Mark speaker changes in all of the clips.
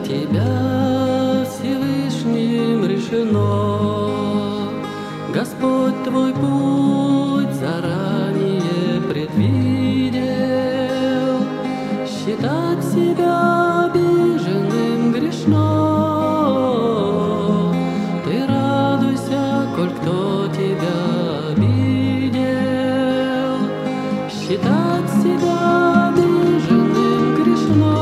Speaker 1: тебя Всевышним решено. Господь твой путь заранее предвидел. Считать себя обиженным грешно. Ты радуйся, коль кто тебя обидел. Считать себя обиженным грешно.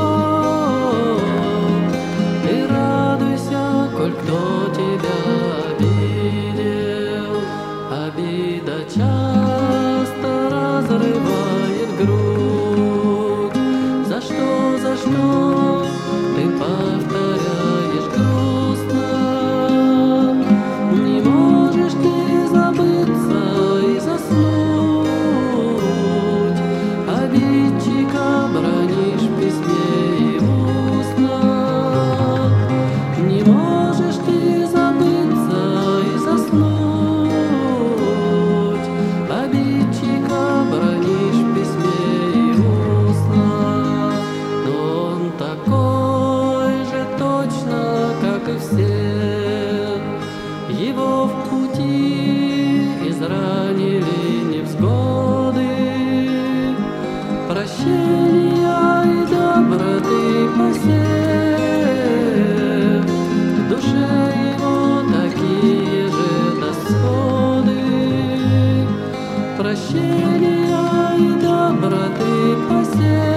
Speaker 1: Ты радуйся, коль кто тебя обидел. Обида часто разрывает грудь. За что ты повторяешь грустно? Не можешь ты забыться и заснуть. Обидчика бранишь в письме и устно. Не можешь ты забыться и заснуть. Обидчика бранишь в письме и устно. Но он такой же точно, как и все. Его в пути изранили невзгоды. Прощения и доброты посев. В душе его такие же досходы. Прощения и доброты посев.